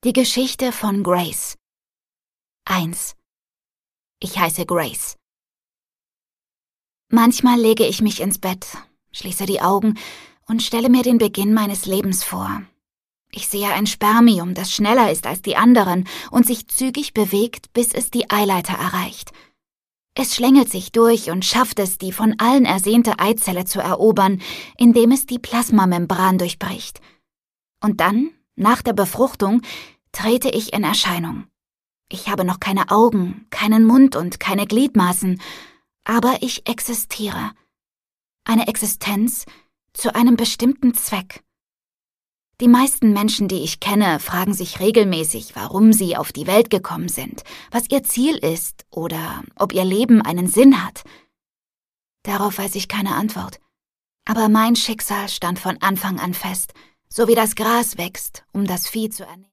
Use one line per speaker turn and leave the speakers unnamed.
Die Geschichte von Grace. 1. Ich heiße Grace. Manchmal lege ich mich ins Bett, schließe die Augen und stelle mir den Beginn meines Lebens vor. Ich sehe ein Spermium, das schneller ist als die anderen und sich zügig bewegt, bis es die Eileiter erreicht. Es schlängelt sich durch und schafft es, die von allen ersehnte Eizelle zu erobern, indem es die Plasmamembran durchbricht. Und dann, nach der Befruchtung, trete ich in Erscheinung. Ich habe noch keine Augen, keinen Mund und keine Gliedmaßen, aber ich existiere. Eine Existenz zu einem bestimmten Zweck. Die meisten Menschen, die ich kenne, fragen sich regelmäßig, warum sie auf die Welt gekommen sind, was ihr Ziel ist oder ob ihr Leben einen Sinn hat. Darauf weiß ich keine Antwort. Aber mein Schicksal stand von Anfang an fest, so wie das Gras wächst, um das Vieh zu ernähren.